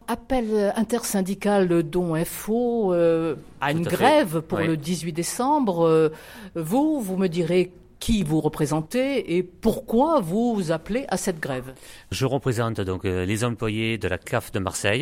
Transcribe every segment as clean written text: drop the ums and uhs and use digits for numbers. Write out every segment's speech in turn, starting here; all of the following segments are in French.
Appel intersyndical dont FO à une grève pour le 18 décembre. Vous me direz qui vous représentez et pourquoi vous appelez à cette grève. Je représente donc les employés de la CAF de Marseille.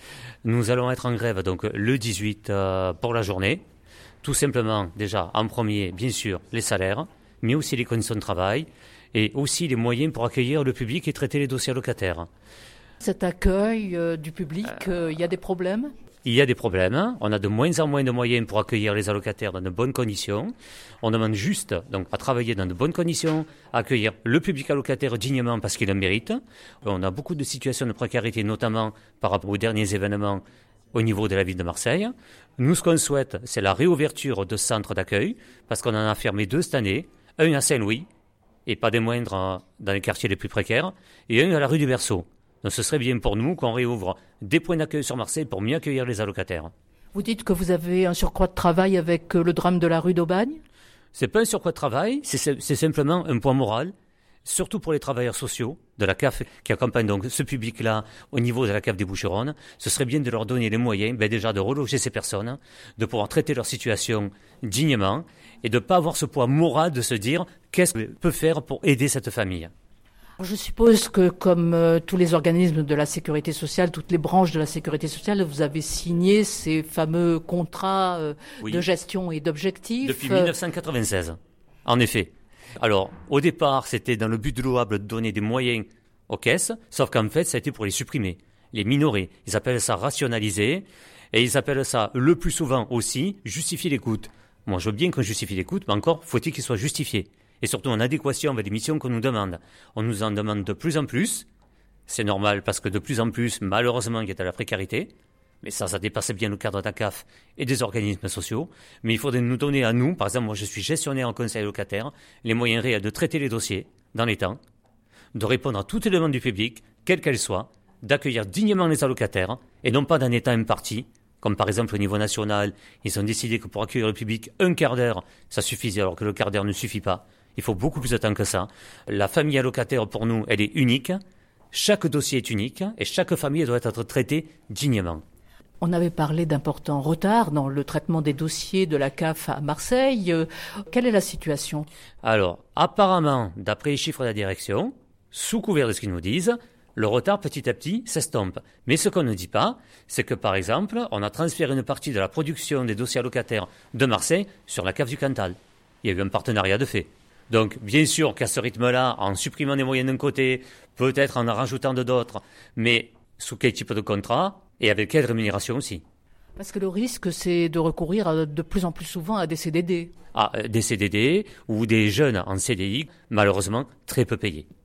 Nous allons être en grève donc le 18 pour la journée. Tout simplement, déjà, en premier, bien sûr, les salaires, mais aussi les conditions de travail et aussi les moyens pour accueillir le public et traiter les dossiers allocataires. Cet accueil du public, il y a des problèmes ? Il y a des problèmes. On a de moins en moins de moyens pour accueillir les allocataires dans de bonnes conditions. On demande juste donc, à travailler dans de bonnes conditions, à accueillir le public allocataire dignement parce qu'il le mérite. On a beaucoup de situations de précarité, notamment par rapport aux derniers événements au niveau de la ville de Marseille. Nous, ce qu'on souhaite, c'est la réouverture de centres d'accueil, parce qu'on en a fermé 2 cette année, un à Saint-Louis, et pas des moindres dans les quartiers les plus précaires, et un à la rue du Berceau. Donc ce serait bien pour nous qu'on réouvre des points d'accueil sur Marseille pour mieux accueillir les allocataires. Vous dites que vous avez un surcroît de travail avec le drame de la rue d'Aubagne ? C'est pas un surcroît de travail, c'est simplement un point moral, surtout pour les travailleurs sociaux de la CAF qui accompagnent donc ce public-là au niveau de la CAF des Boucheronnes. Ce serait bien de leur donner les moyens, déjà de reloger ces personnes, de pouvoir traiter leur situation dignement et de ne pas avoir ce poids moral de se dire qu'est-ce qu'on peut faire pour aider cette famille. Je suppose que comme tous les organismes de la sécurité sociale, toutes les branches de la sécurité sociale, vous avez signé ces fameux contrats de gestion et d'objectifs. Depuis 1996, en effet. Alors, au départ, c'était dans le but de louable de donner des moyens aux caisses, sauf qu'en fait, ça a été pour les supprimer, les minorer. Ils appellent ça rationaliser, et ils appellent ça, le plus souvent aussi, justifier les coûts. Moi, je veux bien qu'on justifie les coûts, mais encore, faut-il qu'ils soient justifiés. Et surtout en adéquation avec les missions qu'on nous demande. On nous en demande de plus en plus. C'est normal parce que de plus en plus, malheureusement, il y a de la précarité. Mais ça dépasse bien le cadre de la CAF et des organismes sociaux. Mais il faudrait nous donner à nous, par exemple, moi je suis gestionnaire en conseil locataire, les moyens réels de traiter les dossiers dans les temps, de répondre à toutes les demandes du public, quelles qu'elles soient, d'accueillir dignement les allocataires et non pas d'un état imparti. Comme par exemple au niveau national, ils ont décidé que pour accueillir le public, un quart d'heure, ça suffisait alors que le quart d'heure ne suffit pas. Il faut beaucoup plus de temps que ça. La famille allocataire, pour nous, elle est unique. Chaque dossier est unique et chaque famille doit être traitée dignement. On avait parlé d'importants retards dans le traitement des dossiers de la CAF à Marseille. Quelle est la situation ? Alors, apparemment, d'après les chiffres de la direction, sous couvert de ce qu'ils nous disent, le retard petit à petit s'estompe. Mais ce qu'on ne dit pas, c'est que par exemple, on a transféré une partie de la production des dossiers allocataires de Marseille sur la CAF du Cantal. Il y a eu un partenariat de fait. Donc, bien sûr qu'à ce rythme-là, en supprimant des moyens d'un côté, peut-être en rajoutant d'autres, mais sous quel type de contrat et avec quelle rémunération aussi. Parce que le risque, c'est de recourir de plus en plus souvent à des CDD. Des CDD ou des jeunes en CDI, malheureusement très peu payés.